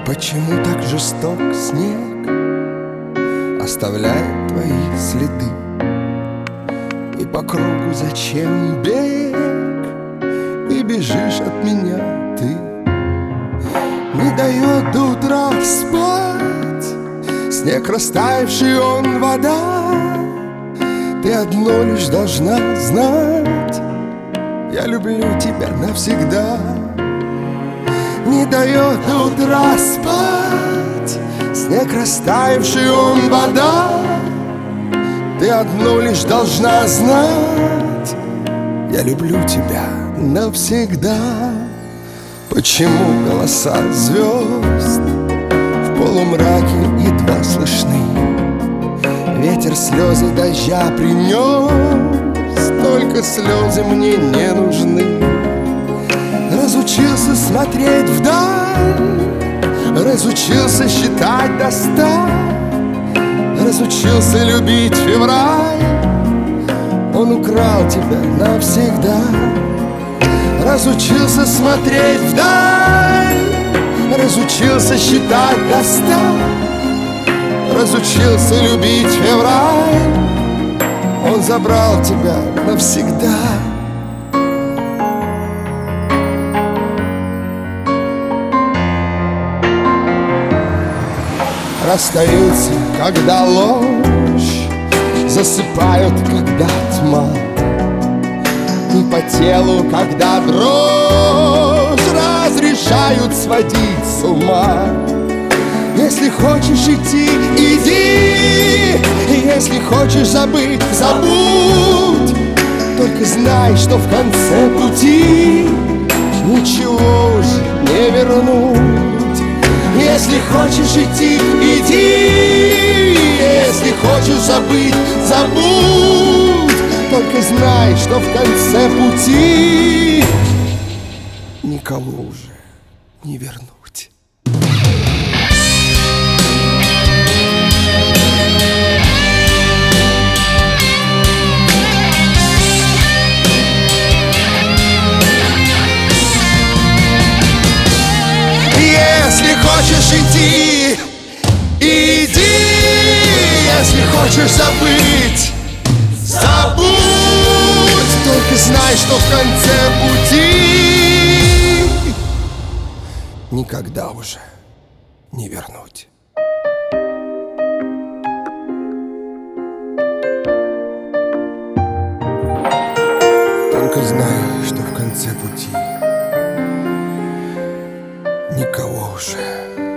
Почему так жесток снег оставляет твои следы? И по кругу зачем бег? И бежишь от меня ты. Не дает до утра спать снег, растаявший он вода. Ты одно лишь должна знать: я люблю тебя навсегда. Не дает до утра спать снег, растаявший он вода. Ты одно лишь должна знать: я люблю тебя навсегда. Почему голоса звезд в полумраке едва слышны? Ветер слезы дождя принес, только слезы мне не нужны. Разучился смотреть вдаль, разучился считать до 100, разучился любить февраль. Он украл тебя навсегда. Разучился смотреть вдаль, разучился считать до 100, разучился любить февраль. Он забрал тебя навсегда. Расстаются, когда ложь, засыпают, когда тьма, и по телу, когда дрожь, разрешают сводить с ума. Если хочешь идти, иди, и если хочешь забыть, забудь. Только знай, что в конце пути ничего уже не вернуть. Если хочешь идти, иди, если хочешь забыть, забудь. Только знай, что в конце пути никого уже не вернуть. Если хочешь идти, иди, если хочешь забыть, забудь. Только знай, что в конце пути никогда уже не вернуть. Только знай, что в конце пути никого уже